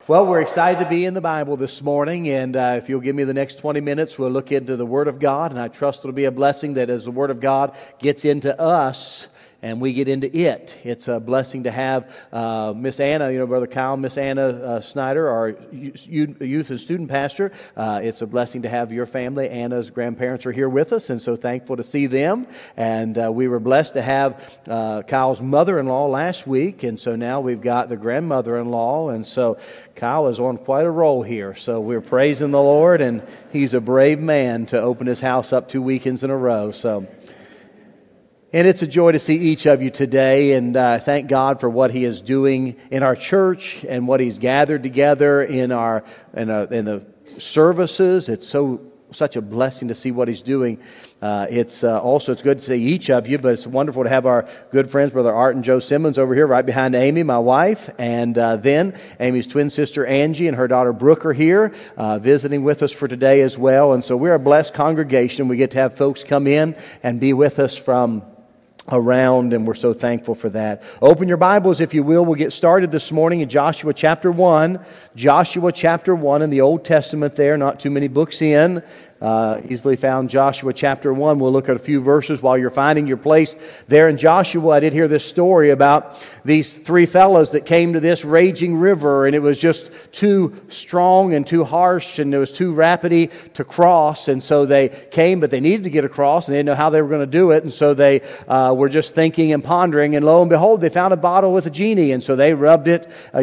Well, we're excited to be in the Bible this morning, and if you'll give me the next 20 minutes, we'll look into the Word of God, and I trust it'll be a blessing that as the Word of God gets into us, and we get into it. It's a blessing to have Miss Anna, Brother Kyle, Miss Anna Snyder, our youth and student pastor. It's a blessing to have your family. Anna's grandparents are here with us, and so thankful to see them. And we were blessed to have Kyle's mother-in-law last week, and so now we've got the grandmother-in-law, and so Kyle is on quite a roll here. So we're praising the Lord, and he's a brave man to open his house up 2 weekends in a row. And it's a joy to see each of you today, and thank God for what He is doing in our church and what He's gathered together in the services. It's such a blessing to see what He's doing. It's good to see each of you, but it's wonderful to have our good friends, Brother Art and Joe Simmons, over here right behind Amy, my wife, and then Amy's twin sister Angie and her daughter Brooke are here visiting with us for today as well. And so we're a blessed congregation. We get to have folks come in and be with us from around, and we're so thankful for that. Open your Bibles, if you will. We'll get started this morning in Joshua chapter 1. Joshua chapter 1 in the Old Testament there, not too many books in. Easily found Joshua chapter 1. We'll look at a few verses while you're finding your place there in Joshua. I did hear this story about these three fellows that came to this raging river, and it was just too strong and too harsh, and it was too rapidy to cross. And so they came, but they needed to get across, and they didn't know how they were going to do it. And so they were just thinking and pondering, and lo and behold, they found a bottle with a genie, and so they rubbed it.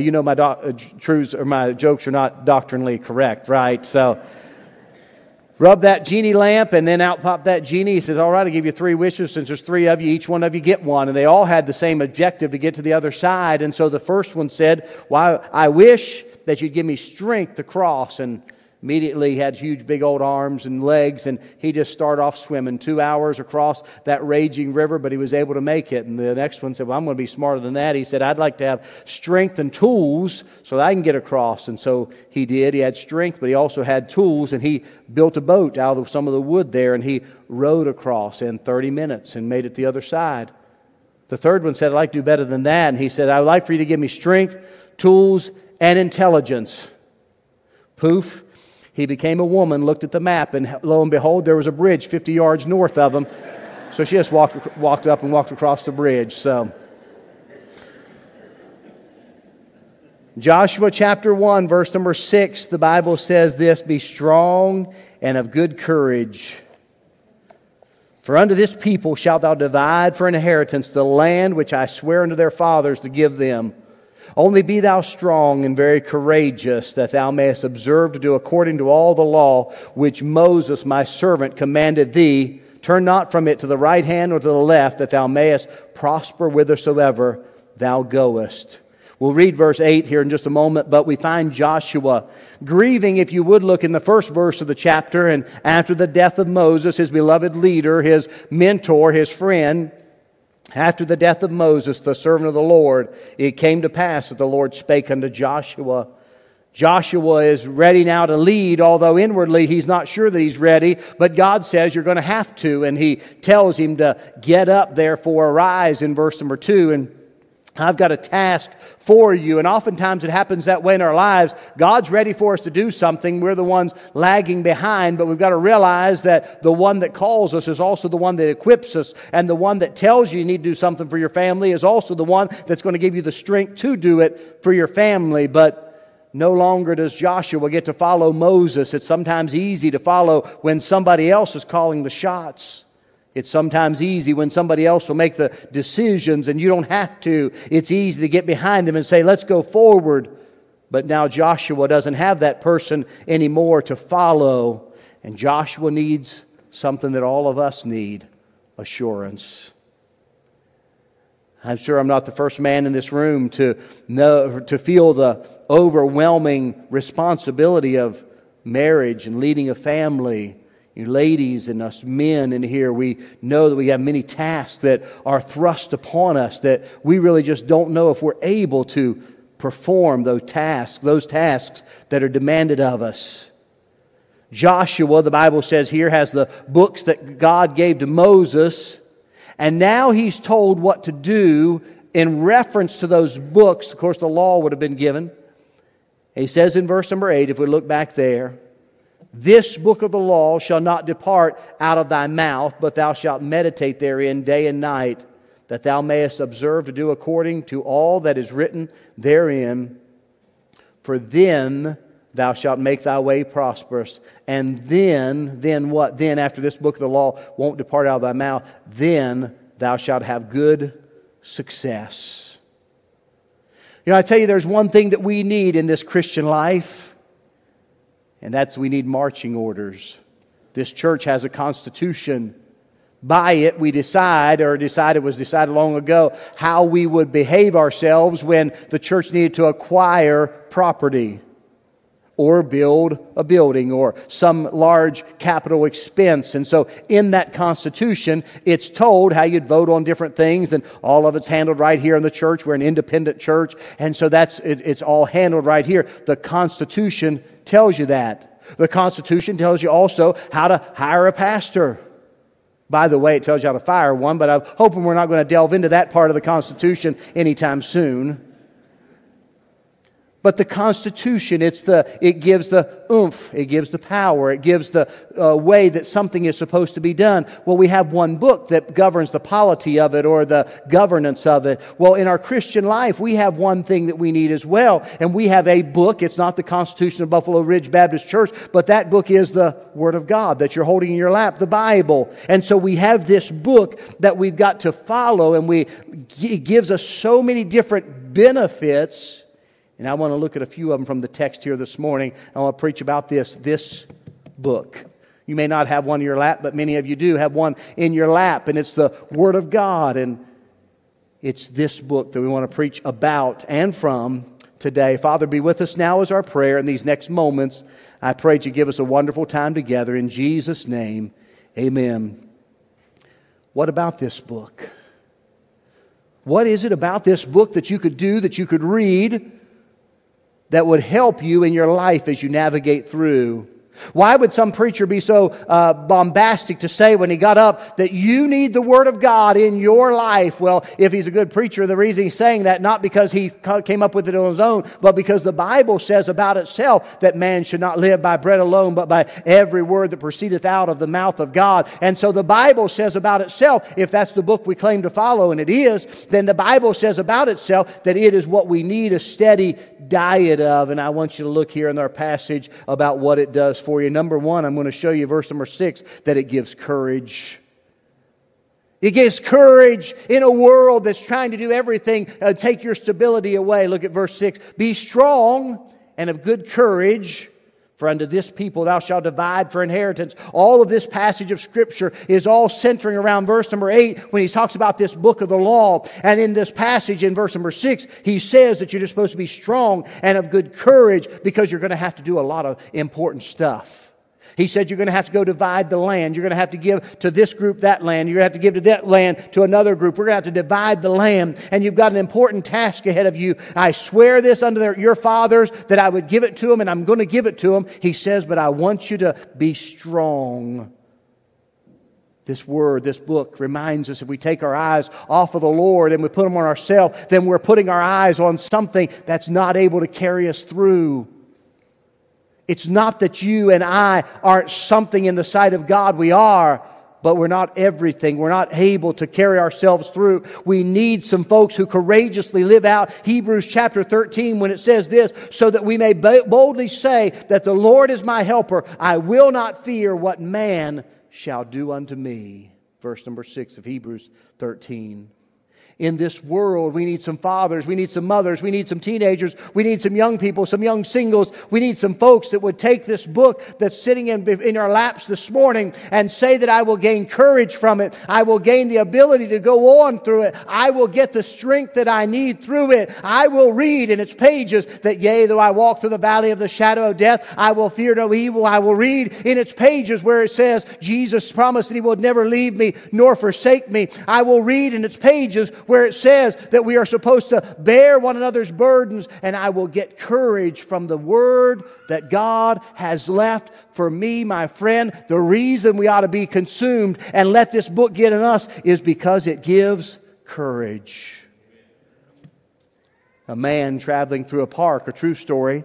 My jokes are not doctrinally correct, right? So rub that genie lamp, and then out popped that genie. He says, all right, I'll give you 3 wishes. Since there's 3 of you, each one of you get one. And they all had the same objective, to get to the other side. And so the first one said, well, I wish that you'd give me strength to cross. And immediately he had huge big old arms and legs, and he just started off swimming 2 hours across that raging river, but he was able to make it. And the next one said, well, I'm going to be smarter than that. He said, I'd like to have strength and tools so that I can get across. And so he did. He had strength, but he also had tools, and he built a boat out of some of the wood there, and he rowed across in 30 minutes and made it the other side. The third one said, I'd like to do better than that. And he said, I would like for you to give me strength, tools, and intelligence. Poof. He became a woman, looked at the map, and lo and behold, there was a bridge 50 yards north of him. So she just walked up and walked across the bridge. So, Joshua chapter 1, verse number 6, the Bible says this, be strong and of good courage. For unto this people shalt thou divide for an inheritance the land which I swear unto their fathers to give them. Only be thou strong and very courageous, that thou mayest observe to do according to all the law which Moses my servant commanded thee. Turn not from it to the right hand or to the left, that thou mayest prosper whithersoever thou goest. We'll read verse 8 here in just a moment, but we find Joshua grieving, if you would look in the first verse of the chapter, and after the death of Moses, his beloved leader, his mentor, his friend. After the death of Moses, the servant of the Lord, it came to pass that the Lord spake unto Joshua. Joshua is ready now to lead, although inwardly he's not sure that he's ready, but God says you're going to have to, and He tells him to get up, therefore arise in verse number 2, and I've got a task for you. And oftentimes it happens that way in our lives. God's ready for us to do something. We're the ones lagging behind, but we've got to realize that the one that calls us is also the one that equips us. And the one that tells you need to do something for your family is also the one that's going to give you the strength to do it for your family. But no longer does Joshua get to follow Moses. It's sometimes easy to follow when somebody else is calling the shots. It's sometimes easy when somebody else will make the decisions and you don't have to. It's easy to get behind them and say, let's go forward. But now Joshua doesn't have that person anymore to follow. And Joshua needs something that all of us need, assurance. I'm sure I'm not the first man in this room to feel the overwhelming responsibility of marriage and leading a family. You ladies and us men in here, we know that we have many tasks that are thrust upon us that we really just don't know if we're able to perform those tasks that are demanded of us. Joshua, the Bible says here, has the books that God gave to Moses, and now he's told what to do in reference to those books. Of course, the law would have been given. He says in verse number 8, if we look back there, this book of the law shall not depart out of thy mouth, but thou shalt meditate therein day and night, that thou mayest observe to do according to all that is written therein. For then thou shalt make thy way prosperous. And then what? Then after this book of the law won't depart out of thy mouth, then thou shalt have good success. You know, I tell you, there's one thing that we need in this Christian life, and that's we need marching orders. This church has a constitution. By it, we decide, or it was decided long ago, how we would behave ourselves when the church needed to acquire property or build a building or some large capital expense. And so in that Constitution, it's told how you'd vote on different things, and all of it's handled right here in the church. We're an independent church, and so it's all handled right here. The Constitution tells you that. The Constitution tells you also how to hire a pastor. By the way, it tells you how to fire one, but I'm hoping we're not going to delve into that part of the Constitution anytime soon. But the Constitution, it gives the oomph, it gives the power, it gives the way that something is supposed to be done. Well, we have one book that governs the polity of it or the governance of it. Well, in our Christian life, we have one thing that we need as well. And we have a book. It's not the Constitution of Buffalo Ridge Baptist Church, but that book is the Word of God that you're holding in your lap, the Bible. And so we have this book that we've got to follow, and it gives us so many different benefits. And I want to look at a few of them from the text here this morning. I want to preach about this book. You may not have one in your lap, but many of you do have one in your lap. And it's the Word of God. And it's this book that we want to preach about and from today. Father, be with us now as our prayer in these next moments. I pray that you give us a wonderful time together. In Jesus' name, amen. What about this book? What is it about this book that you could do, that you could read, that would help you in your life as you navigate through? Why would some preacher be so bombastic to say when he got up that you need the Word of God in your life? Well, if he's a good preacher, the reason he's saying that, not because he came up with it on his own, but because the Bible says about itself that man should not live by bread alone, but by every word that proceedeth out of the mouth of God. And so the Bible says about itself, if that's the book we claim to follow, and it is, then the Bible says about itself that it is what we need a steady diet of. And I want you to look here in our passage about what it does for you. Number one, I'm going to show you verse number 6, that it gives courage. It gives courage in a world that's trying to do everything, take your stability away. Look at verse 6. Be strong and of good courage, for unto this people thou shalt divide for inheritance. All of this passage of Scripture is all centering around verse number 8 when he talks about this book of the law. And in this passage in verse number 6, he says that you're supposed to be strong and of good courage because you're going to have to do a lot of important stuff. He said you're going to have to go divide the land. You're going to have to give to this group that land. You're going to have to give to that land to another group. We're going to have to divide the land. And you've got an important task ahead of you. I swear this unto your fathers that I would give it to them, and I'm going to give it to them. He says, but I want you to be strong. This word, this book reminds us if we take our eyes off of the Lord and we put them on ourselves, then we're putting our eyes on something that's not able to carry us through. It's not that you and I aren't something in the sight of God. We are, but we're not everything. We're not able to carry ourselves through. We need some folks who courageously live out Hebrews chapter 13 when it says this, so that we may boldly say that the Lord is my helper. I will not fear what man shall do unto me. Verse number 6 of Hebrews 13. In this world, we need some fathers, we need some mothers, we need some teenagers, we need some young people, some young singles. We need some folks that would take this book that's sitting in our laps this morning and say that I will gain courage from it. I will gain the ability to go on through it. I will get the strength that I need through it. I will read in its pages that, yea, though I walk through the valley of the shadow of death, I will fear no evil. I will read in its pages where it says Jesus promised that He would never leave me nor forsake me. I will read in its pages where it says that we are supposed to bear one another's burdens, and I will get courage from the Word that God has left for me, my friend. The reason we ought to be consumed and let this book get in us is because it gives courage. A man traveling through a park, a true story.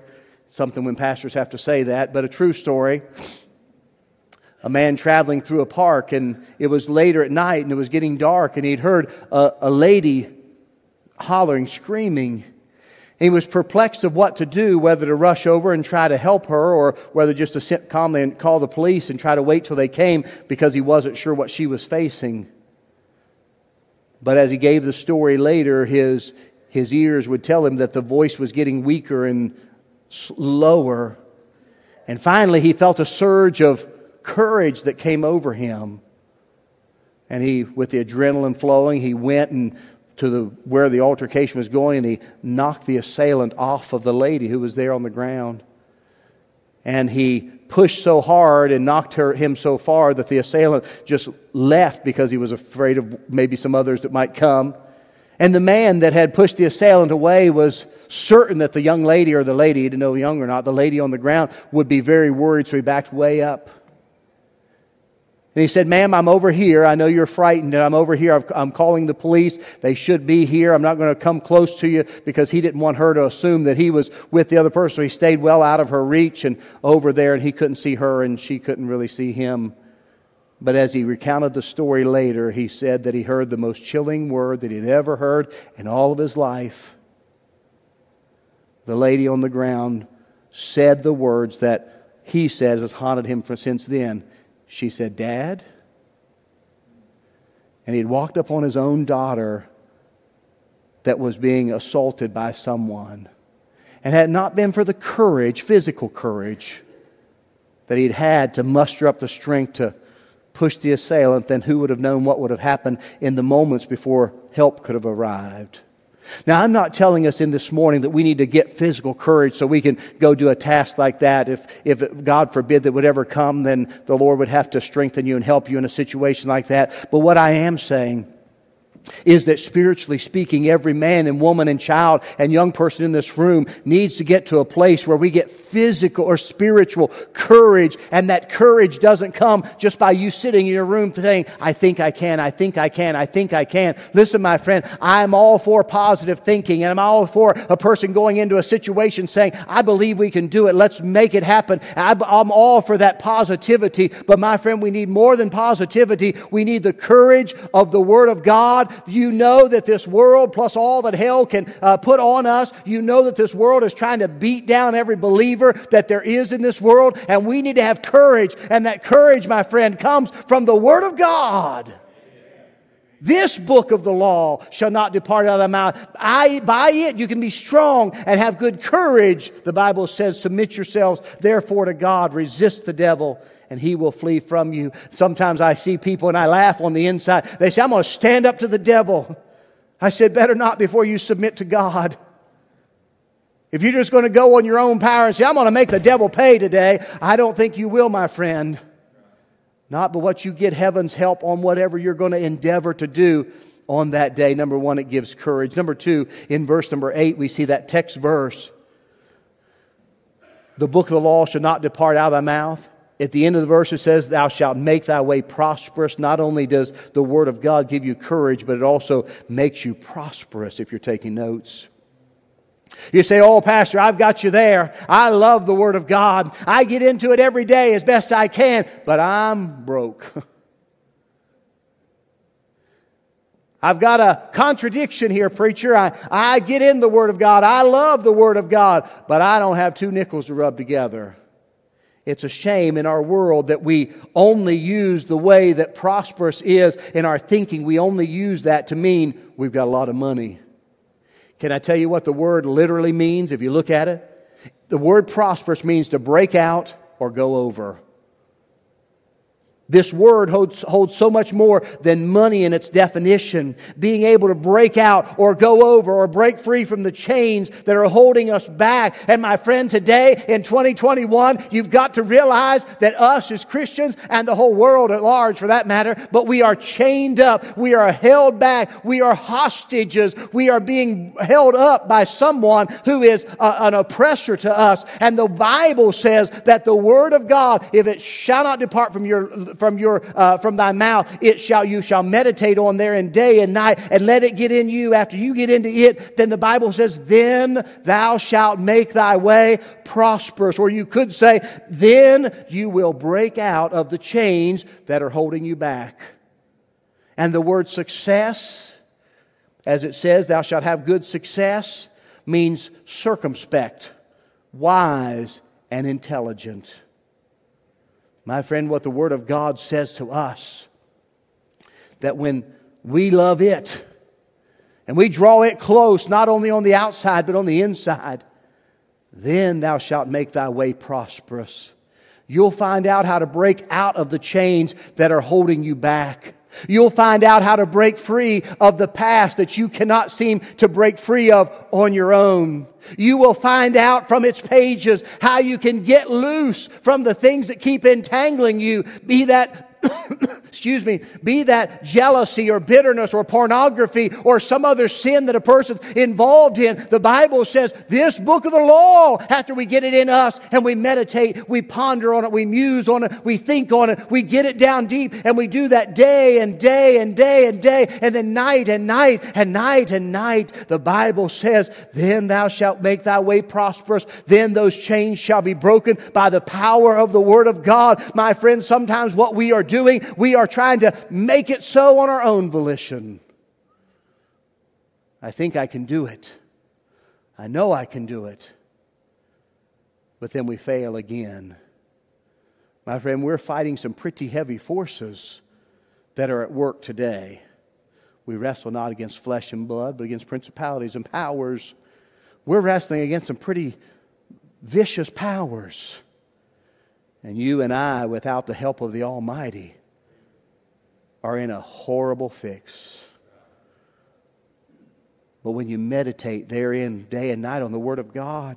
Something when pastors have to say that, but a true story. A man traveling through a park, and it was later at night, and it was getting dark, and he'd heard a lady hollering, screaming. He was perplexed of what to do, whether to rush over and try to help her, or whether just to sit calmly and call the police and try to wait till they came, because he wasn't sure what she was facing. But as he gave the story later, his ears would tell him that the voice was getting weaker and lower. And finally, he felt a surge of courage that came over him. And he, with the adrenaline flowing, he went and where the altercation was going, and he knocked the assailant off of the lady who was there on the ground. And he pushed so hard and knocked him so far that the assailant just left because he was afraid of maybe some others that might come. And the man that had pushed the assailant away was certain that the young lady, or the lady, he didn't know young or not, the lady on the ground would be very worried, so he backed way up. And he said, "Ma'am, I'm over here. I know you're frightened, and I'm over here. I'm calling the police. They should be here. I'm not going to come close to you," because he didn't want her to assume that he was with the other person. So he stayed well out of her reach and over there, and he couldn't see her, and she couldn't really see him. But as he recounted the story later, he said that he heard the most chilling word that he'd ever heard in all of his life. The lady on the ground said the words that he says has haunted him since then. She said, "Dad?" And he'd walked up on his own daughter that was being assaulted by someone. And had it not been for the courage, physical courage, that he'd had to muster up the strength to push the assailant, then who would have known what would have happened in the moments before help could have arrived. Now, I'm not telling us in this morning that we need to get physical courage so we can go do a task like that. If God forbid that would ever come, then the Lord would have to strengthen you and help you in a situation like that. But what I am saying is that spiritually speaking, every man and woman and child and young person in this room needs to get to a place where we get physical or spiritual courage, and that courage doesn't come just by you sitting in your room saying, "I think I can, I think I can, I think I can." Listen, my friend, I'm all for positive thinking, and I'm all for a person going into a situation saying, "I believe we can do it, let's make it happen." I'm all for that positivity, but my friend, we need more than positivity. We need the courage of the Word of God. You know that this world, plus all that hell can put on us, you know that this world is trying to beat down every believer that there is in this world, and we need to have courage, and that courage, my friend, comes from the Word of God. This book of the law shall not depart out of thy mouth. By it you can be strong and have good courage. The Bible says, "Submit yourselves therefore to God, resist the devil, and he will flee from you." Sometimes I see people and I laugh on the inside. They say, "I'm going to stand up to the devil." I said, better not before you submit to God. If you're just going to go on your own power and say, "I'm going to make the devil pay today," I don't think you will, my friend. Not but what you get heaven's help on whatever you're going to endeavor to do on that day. Number one, it gives courage. Number two, in verse number 8, we see that text verse. The book of the law shall not depart out of thy mouth. At the end of the verse it says, "Thou shalt make thy way prosperous." Not only does the Word of God give you courage, but it also makes you prosperous if you're taking notes. You say, "Oh, Pastor, I've got you there. I love the Word of God. I get into it every day as best I can, but I'm broke." I've got a contradiction here, preacher. I get in the Word of God. I love the Word of God, but I don't have two nickels to rub together. It's a shame in our world that we only use the way that prosperous is in our thinking. We only use that to mean we've got a lot of money. Can I tell you what the word literally means if you look at it? The word prosperous means to break out or go over. This word holds so much more than money in its definition. Being able to break out or go over or break free from the chains that are holding us back. And my friend, today in 2021, you've got to realize that us as Christians and the whole world at large for that matter, but we are chained up. We are held back. We are hostages. We are being held up by someone who is an oppressor to us. And the Bible says that the Word of God, if it shall not depart from from thy mouth. You shall meditate on therein day and night, and let it get in you. After you get into it, then the Bible says, then thou shalt make thy way prosperous. Or you could say, then you will break out of the chains that are holding you back. And the word success, as it says, thou shalt have good success, means circumspect, wise, and intelligent. My friend, what the Word of God says to us, that when we love it, and we draw it close, not only on the outside, but on the inside, then thou shalt make thy way prosperous. You'll find out how to break out of the chains that are holding you back. You'll find out how to break free of the past that you cannot seem to break free of on your own. You will find out from its pages how you can get loose from the things that keep entangling you, be that be that jealousy or bitterness or pornography or some other sin that a person's involved in. The Bible says this book of the law, after we get it in us and we meditate, we ponder on it, we muse on it, we think on it, we get it down deep, and we do that day and day and day and day, and then night and night and night and night. The Bible says, then thou shalt make thy way prosperous. Then those chains shall be broken by the power of the Word of God. My friends, sometimes what we are doing, we are trying to make it so on our own volition. I think I can do it. I know I can do it. But then we fail again. My friend, we're fighting some pretty heavy forces that are at work today. We wrestle not against flesh and blood, but against principalities and powers. We're wrestling against some pretty vicious powers. And you and I, without the help of the Almighty, are in a horrible fix. But when you meditate therein day and night on the Word of God,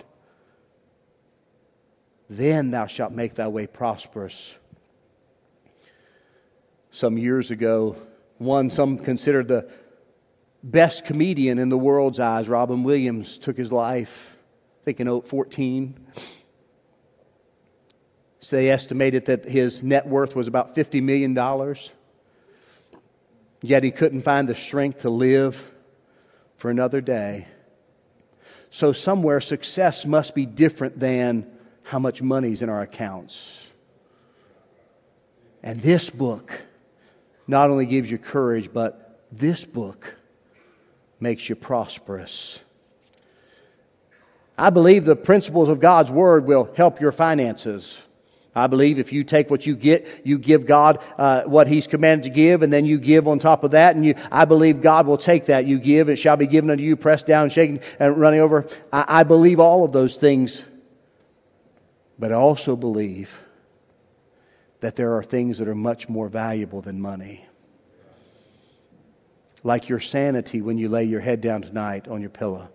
then thou shalt make thy way prosperous. Some years ago, some considered the best comedian in the world's eyes, Robin Williams, took his life, I think in 14. So they estimated that his net worth was about $50 million. Yet he couldn't find the strength to live for another day. So somewhere success must be different than how much money's in our accounts. And this book not only gives you courage, but this book makes you prosperous. I believe the principles of God's Word will help your finances. I believe if you take what you get, you give God what He's commanded to give, and then you give on top of that. And I believe God will take that. You give, it shall be given unto you, pressed down, shaken, and running over. I believe all of those things. But I also believe that there are things that are much more valuable than money. Like your sanity when you lay your head down tonight on your pillow.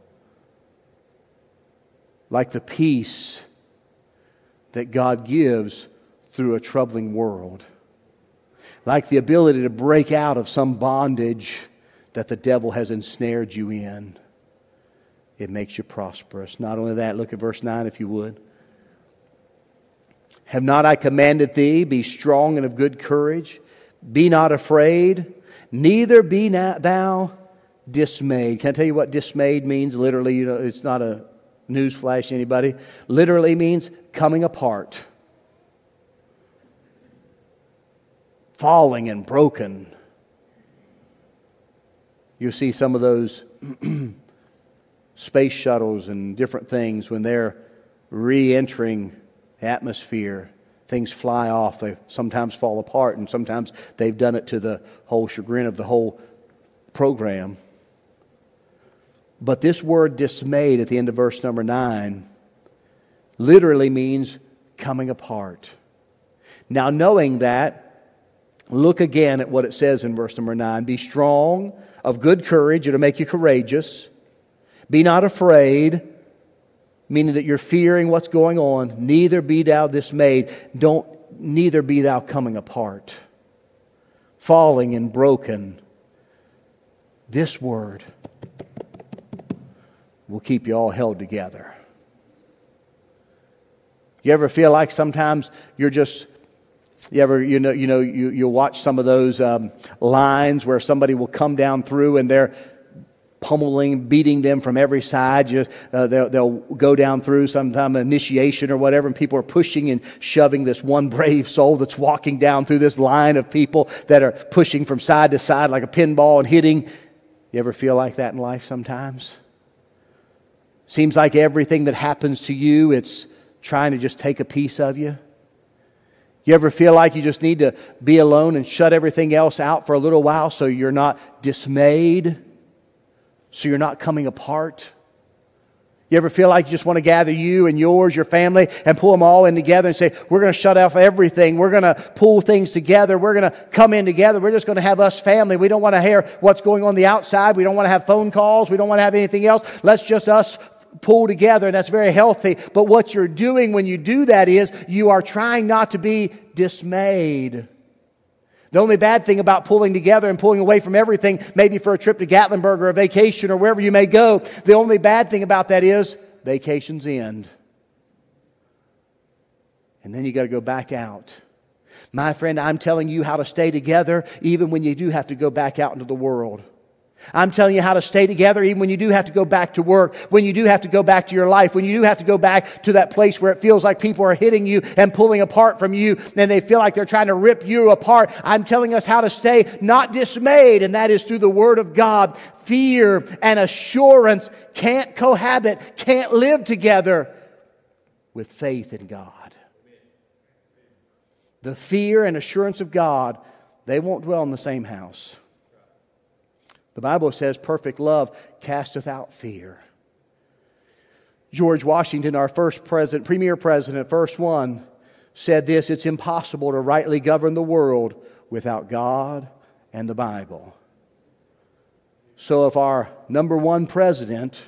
Like the peace that God gives through a troubling world. Like the ability to break out of some bondage that the devil has ensnared you in. It makes you prosperous. Not only that, look at verse 9 if you would. Have not I commanded thee, be strong and of good courage, be not afraid, neither be thou dismayed. Can I tell you what dismayed means? Literally, it's not a newsflash, anybody. Literally means coming apart. Falling and broken. You see some of those space shuttles and different things when they're re-entering the atmosphere. Things fly off. They sometimes fall apart, and sometimes they've done it to the whole chagrin of the whole program. But this word dismayed at the end of verse number 9 literally means coming apart. Now, knowing that, look again at what it says in verse number 9. Be strong, of good courage. It'll make you courageous. Be not afraid, meaning that you're fearing what's going on. Neither be thou dismayed. Neither be thou coming apart, falling and broken. This word will keep you all held together. You ever feel like sometimes you're just You'll watch some of those lines where somebody will come down through and they're pummeling, beating them from every side. They'll go down through sometime initiation or whatever, and people are pushing and shoving this one brave soul that's walking down through this line of people that are pushing from side to side like a pinball and hitting. You ever feel like that in life sometimes? Seems like everything that happens to you, it's trying to just take a piece of you. You ever feel like you just need to be alone and shut everything else out for a little while so you're not dismayed? So you're not coming apart? You ever feel like you just want to gather you and yours, your family, and pull them all in together and say, we're going to shut off everything. We're going to pull things together. We're going to come in together. We're just going to have us family. We don't want to hear what's going on the outside. We don't want to have phone calls. We don't want to have anything else. Let's just us pull together, and that's very healthy. But what you're doing when you do that is you are trying not to be dismayed. The only bad thing about pulling together and pulling away from everything, maybe for a trip to Gatlinburg or a vacation or wherever you may go, the only bad thing about that is vacations end. And then you got to go back out. My friend, I'm telling you how to stay together even when you do have to go back out into the world. I'm telling you how to stay together even when you do have to go back to work, when you do have to go back to your life, when you do have to go back to that place where it feels like people are hitting you and pulling apart from you and they feel like they're trying to rip you apart. I'm telling us how to stay not dismayed, and that is through the Word of God. Fear and assurance can't cohabit, can't live together with faith in God. The fear and assurance of God, they won't dwell in the same house. The Bible says perfect love casteth out fear. George Washington, our first premier president, first one, said this: it's impossible to rightly govern the world without God and the Bible. So if our number one president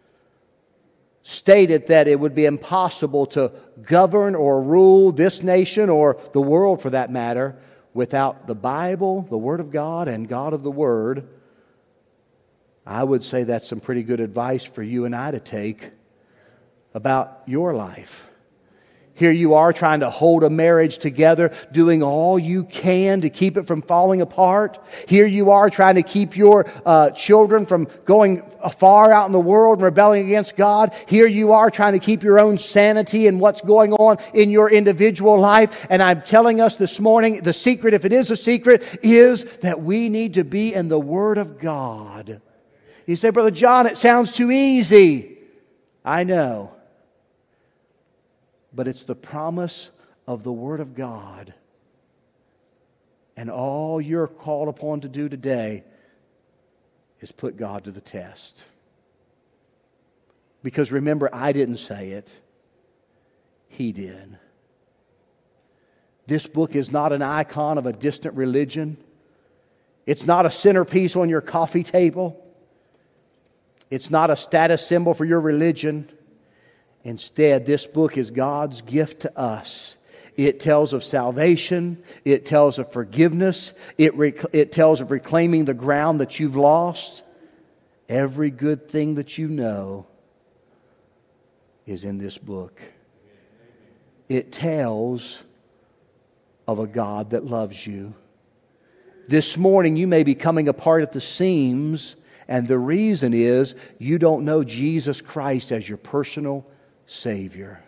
stated that it would be impossible to govern or rule this nation or the world for that matter without the Bible, the Word of God, and God of the Word, I would say that's some pretty good advice for you and I to take about your life. Here you are trying to hold a marriage together, doing all you can to keep it from falling apart. Here you are trying to keep your children from going far out in the world and rebelling against God. Here you are trying to keep your own sanity and what's going on in your individual life. And I'm telling us this morning, the secret, if it is a secret, is that we need to be in the Word of God. You say, Brother John, it sounds too easy. I know. But it's the promise of the Word of God. And all you're called upon to do today is put God to the test. Because remember, I didn't say it. He did. This book is not an icon of a distant religion. It's not a centerpiece on your coffee table. It's not a status symbol for your religion. Instead, this book is God's gift to us. It tells of salvation. It tells of forgiveness. It tells of reclaiming the ground that you've lost. Every good thing that you know is in this book. It tells of a God that loves you. This morning, you may be coming apart at the seams, and the reason is you don't know Jesus Christ as your personal Savior.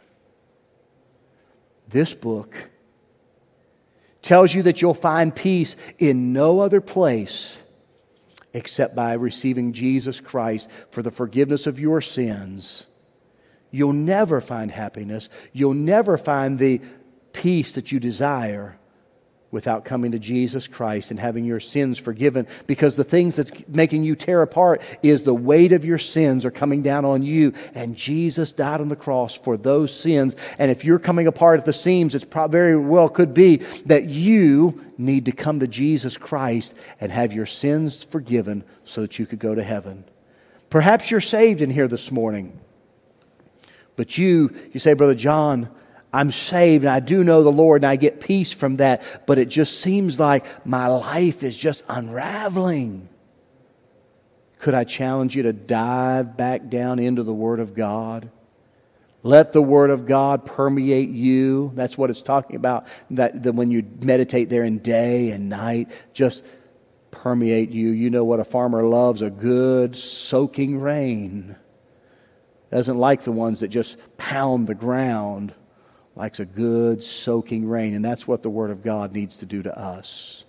This book tells you that you'll find peace in no other place except by receiving Jesus Christ for the forgiveness of your sins. You'll never find happiness. You'll never find the peace that you desire without coming to Jesus Christ and having your sins forgiven, because the things that's making you tear apart is the weight of your sins are coming down on you, and Jesus died on the cross for those sins. And if you're coming apart at the seams, it's very well could be that you need to come to Jesus Christ and have your sins forgiven so that you could go to heaven. Perhaps you're saved in here this morning, but you say, Brother John, I'm saved and I do know the Lord and I get peace from that, but it just seems like my life is just unraveling. Could I challenge you to dive back down into the Word of God? Let the Word of God permeate you. That's what it's talking about. That when you meditate therein day and night, just permeate you. You know what a farmer loves? A good soaking rain. Doesn't like the ones that just pound the ground. Likes a good soaking rain. And that's what the Word of God needs to do to us.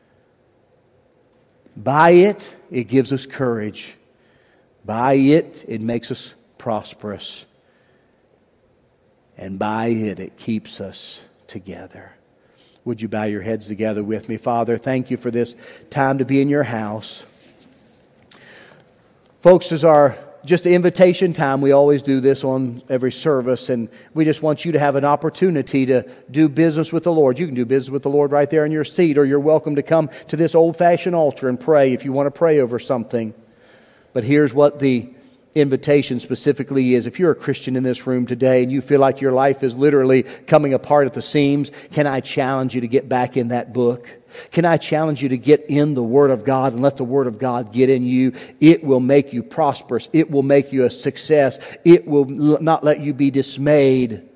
By it, it gives us courage. By it, it makes us prosperous. And by it, it keeps us together. Would you bow your heads together with me? Father, thank you for this time to be in your house. Folks, this is our just invitation time. We always do this on every service, and we just want you to have an opportunity to do business with the Lord. You can do business with the Lord right there in your seat, or you're welcome to come to this old-fashioned altar and pray if you want to pray over something. But here's what the invitation specifically is. If you're a Christian in this room today and you feel like your life is literally coming apart at the seams, can I challenge you to get back in that book? Can I challenge you to get in the Word of God and let the Word of God get in you? It will make you prosperous. It will make you a success. It will not let you be dismayed.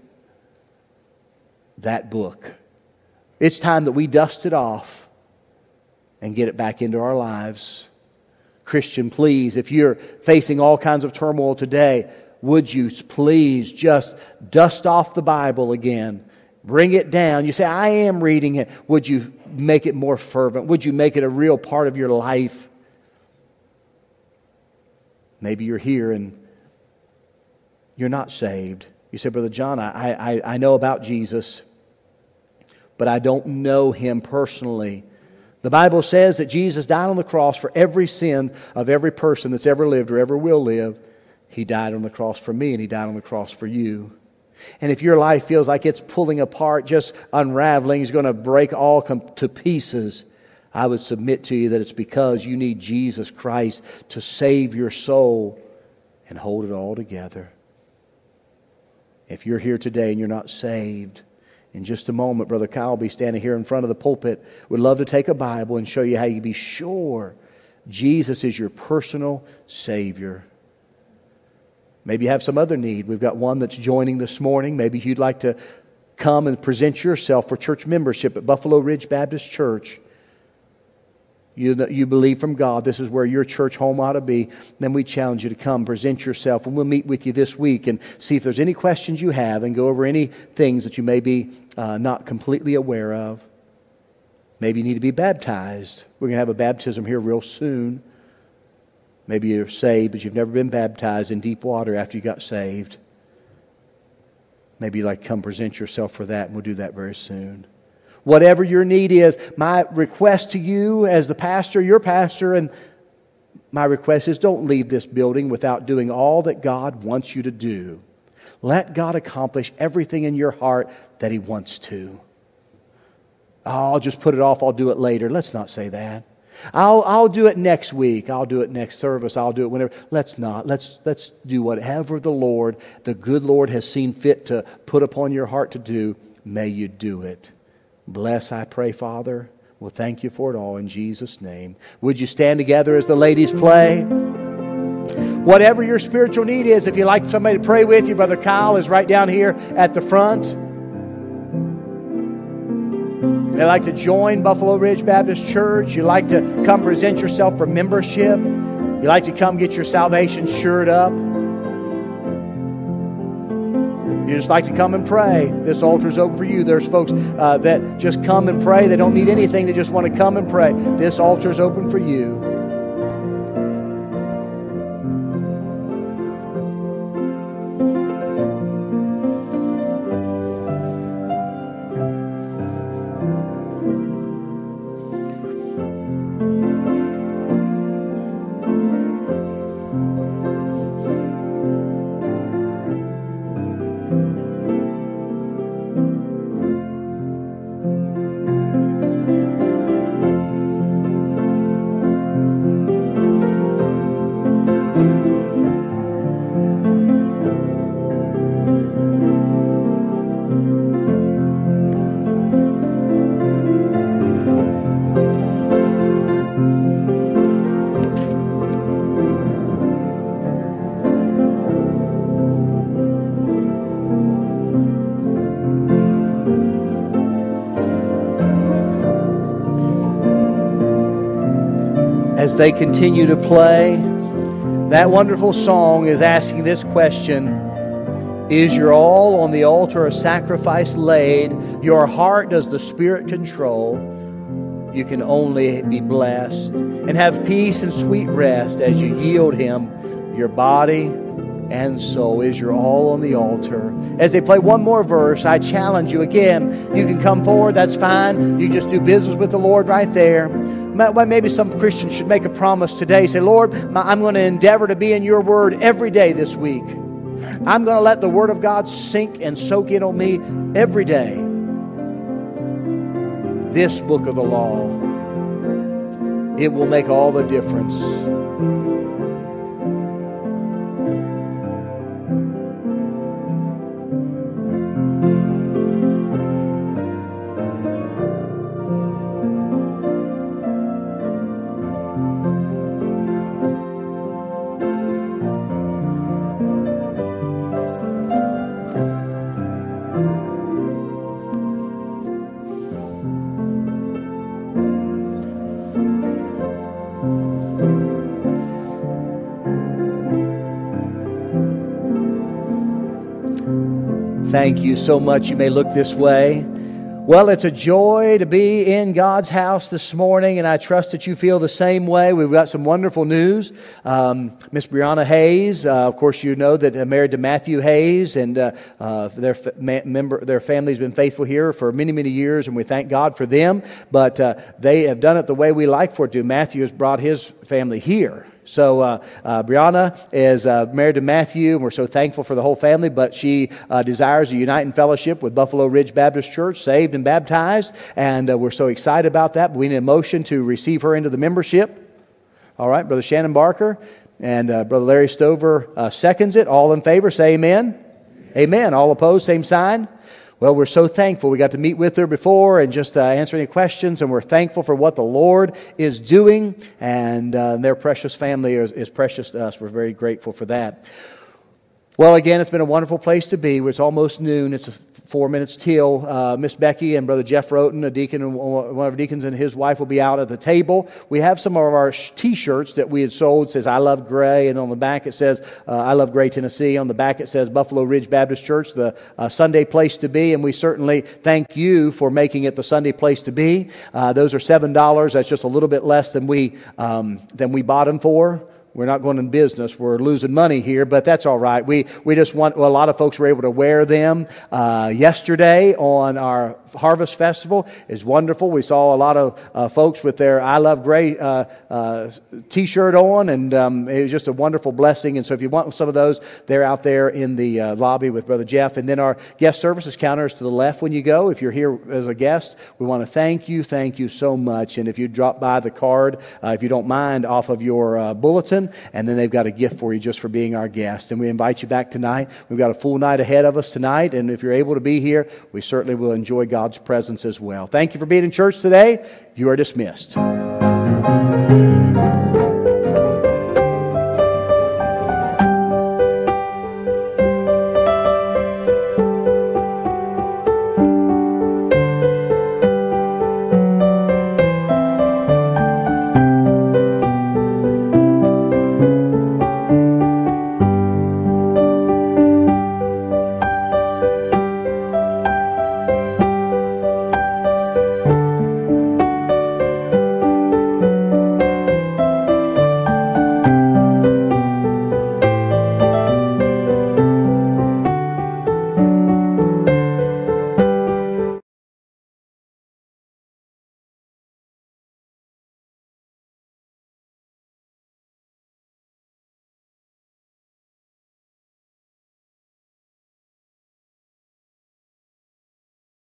That book. It's time that we dust it off and get it back into our lives. Christian, please, if you're facing all kinds of turmoil today, would you please just dust off the Bible again? Bring it down. You say, I am reading it. Would you make it more fervent? Would you make it a real part of your life? Maybe you're here and you're not saved. You say, Brother John, I know about Jesus, but I don't know Him personally. The Bible says that Jesus died on the cross for every sin of every person that's ever lived or ever will live. He died on the cross for me, and He died on the cross for you. And if your life feels like it's pulling apart, just unraveling, it's going to break all to pieces, I would submit to you that it's because you need Jesus Christ to save your soul and hold it all together. If you're here today and you're not saved, in just a moment, Brother Kyle will be standing here in front of the pulpit. Would love to take a Bible and show you how you can be sure Jesus is your personal Savior. Maybe you have some other need. We've got one that's joining this morning. Maybe you'd like to come and present yourself for church membership at Buffalo Ridge Baptist Church. You believe from God this is where your church home ought to be. Then we challenge you to come, present yourself, and we'll meet with you this week and see if there's any questions you have and go over any things that you may be not completely aware of. Maybe you need to be baptized. We're going to have a baptism here real soon. Maybe you're saved, but you've never been baptized in deep water after you got saved. Maybe you'd like to come present yourself for that, and we'll do that very soon. Whatever your need is, my request to you as the pastor, your pastor, and my request is don't leave this building without doing all that God wants you to do. Let God accomplish everything in your heart that He wants to. Oh, I'll just put it off, I'll do it later. Let's not say that. I'll do it next week. I'll do it next service. I'll do it whenever. Let's not. Let's do whatever the good Lord has seen fit to put upon your heart to do. May you do it. Bless, I pray, Father. We'll thank you for it all in Jesus' name. Would you stand together as the ladies play? Whatever your spiritual need is, if you'd like somebody to pray with you, Brother Kyle is right down here at the front. They'd like to join Buffalo Ridge Baptist Church. You'd like to come present yourself for membership. You'd like to come get your salvation shored up. You just like to come and pray. This altar is open for you. There's folks that just come and pray. They don't need anything. They just want to come and pray. This altar is open for you. as they continue to play, that wonderful song is asking this question: is your all on the altar a sacrifice laid? Your heart does the Spirit control? You can only be blessed and have peace and sweet rest as you yield Him your body and soul. Is your all on the altar? As they play one more verse, I challenge you again. You can come forward, that's fine. You just do business with the Lord right there. Maybe some Christians should make a promise today. Say, Lord, I'm going to endeavor to be in your word every day this week. I'm going to let the word of God sink and soak in on me every day. This book of the law, it will make all the difference. Thank you so much. You may look this way. Well, it's a joy to be in God's house this morning, and I trust that you feel the same way. We've got some wonderful news. Miss Brianna Hayes, of course, you know that married to Matthew Hayes, and their family's been faithful here for many, many years, and we thank God for them. But they have done it the way we like for it to. Matthew has brought his family here. So Brianna is married to Matthew, and we're so thankful for the whole family, but she desires to unite in fellowship with Buffalo Ridge Baptist Church, saved and baptized, and we're so excited about that. But we need a motion to receive her into the membership. All right, Brother Shannon Barker and Brother Larry Stover seconds it. All in favor, say amen. Amen. All opposed, same sign. Well, we're so thankful. We got to meet with her before and just answer any questions, and we're thankful for what the Lord is doing, and their precious family is precious to us. We're very grateful for that. Well, again, it's been a wonderful place to be. It's almost noon. It's 4 minutes till. Miss Becky and Brother Jeff Roten, a deacon, and one of our deacons and his wife will be out at the table. We have some of our T-shirts that we had sold. It says, I love Gray, and on the back it says, I love Gray, Tennessee. On the back it says, Buffalo Ridge Baptist Church, the Sunday place to be, and we certainly thank you for making it the Sunday place to be. Those are $7. That's just a little bit less than we bought them for. We're not going in business. We're losing money here, but that's all right. We just want, well, a lot of folks were able to wear them yesterday on our Harvest Festival. It's wonderful. We saw a lot of folks with their I Love Gray T-shirt on, and it was just a wonderful blessing. And so if you want some of those, they're out there in the lobby with Brother Jeff. And then our guest services counter is to the left when you go. If you're here as a guest, we want to thank you so much. And if you drop by the card, if you don't mind, off of your bulletin, and then they've got a gift for you just for being our guest. And we invite you back tonight. We've got a full night ahead of us tonight, and if you're able to be here, we certainly will enjoy God's presence as well. Thank you for being in church today. You are dismissed.